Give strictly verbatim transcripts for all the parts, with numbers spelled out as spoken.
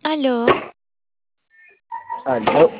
Aló, Aló,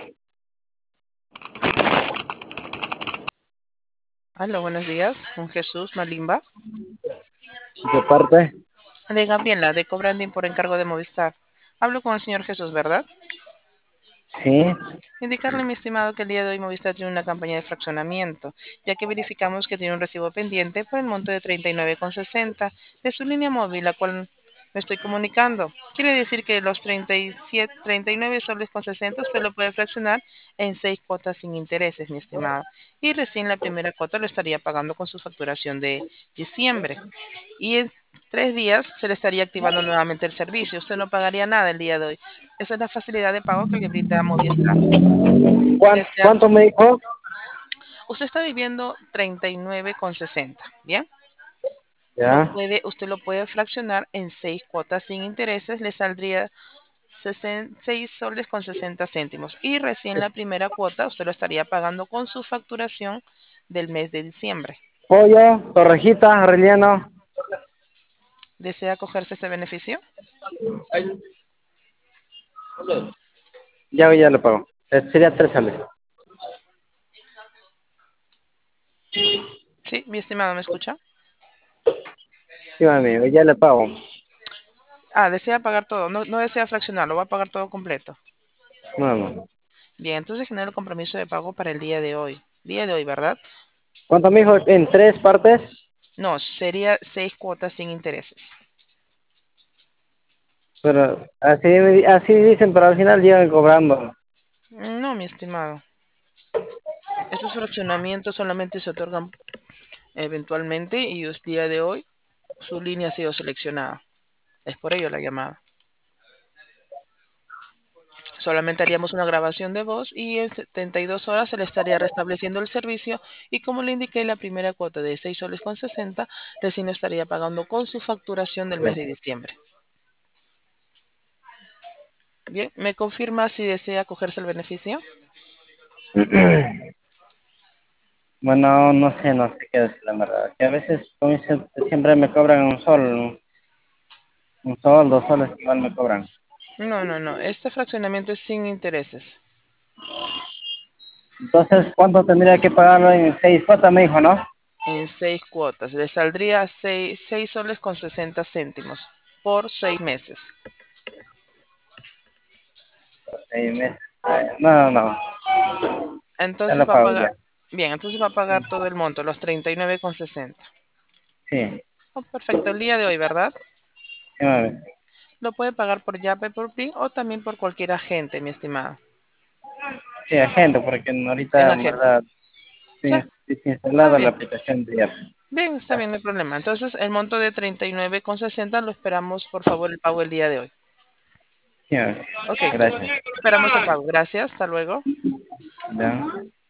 Hola, buenos días, con Jesús Malimba, ¿de parte? de Gabriela, de Cobranding por encargo de Movistar. Hablo con el señor Jesús, ¿verdad? Sí. Indicarle, mi estimado, que el día de hoy Movistar tiene una campaña de fraccionamiento, ya que verificamos que tiene un recibo pendiente por el monto de treinta y nueve con sesenta de su línea móvil, la cual me estoy comunicando. Quiere decir que los treinta y siete, treinta y nueve soles con sesenta usted lo puede fraccionar en seis cuotas sin intereses, mi estimado. Y recién la primera cuota lo estaría pagando con su facturación de diciembre. Y en tres días se le estaría activando nuevamente el servicio. Usted no pagaría nada el día de hoy. Esa es la facilidad de pago que le brinda Movistar. ¿Cuánto, Desea, cuánto me dijo? usted está viviendo treinta y nueve con sesenta, ¿bien? Lo Ya. puede, usted lo puede fraccionar en seis cuotas sin intereses, le saldría seis soles con sesenta céntimos. Y recién la primera cuota usted lo estaría pagando con su facturación del mes de diciembre. Pollo, torrejita, relleno. ¿Desea cogerse ese beneficio? Ya, ya le pago. Eh, Sería tres sales. Sí, mi estimado, ¿me escucha? Sí, amigo, ya le pago. Ah, desea pagar todo, no, no desea fraccionarlo, va a pagar todo completo. No, no. Bien, entonces genera el compromiso de pago para el día de hoy. Día de hoy, ¿verdad? ¿Cuánto me dijo? ¿En tres partes? No, sería seis cuotas sin intereses. Pero así, me di- así dicen, pero al final llegan cobrando. No, mi estimado. Estos fraccionamientos solamente se otorgan eventualmente y el día de hoy su línea ha sido seleccionada. Es por ello la llamada. Solamente haríamos una grabación de voz y en setenta y dos horas se le estaría restableciendo el servicio y como le indiqué, la primera cuota de seis soles con sesenta recién lo estaría pagando con su facturación del mes de diciembre. Bien, ¿me confirma si desea cogerse el beneficio? Bueno, no sé, no sé qué decir la verdad. Que a veces como dicen, siempre me cobran un sol, un sol, dos soles, igual me cobran. No, no, no. Este fraccionamiento es sin intereses. Entonces, ¿cuánto tendría que pagarlo en seis cuotas? Me dijo, ¿no? En seis cuotas. Le saldría seis, seis soles con sesenta céntimos por seis meses. Seis meses. No, no, ya Entonces lo va a pago pagar. ya. Bien, entonces va a pagar todo el monto, los treinta y nueve con sesenta. Sí, Oh, perfecto, el día de hoy, ¿verdad? sí, mami. Lo puede pagar por Yape, por PIN o también por cualquier agente, mi estimada. Sí, agente, porque En ahorita en agente. verdad Sí, estoy está desinstalada la bien. aplicación de app. Bien, está bien, no hay problema. Entonces, el monto de treinta y nueve con sesenta lo esperamos, por favor, el pago el día de hoy. Sí, mami. Ok, Gracias. esperamos el pago. Gracias, hasta luego. Ya.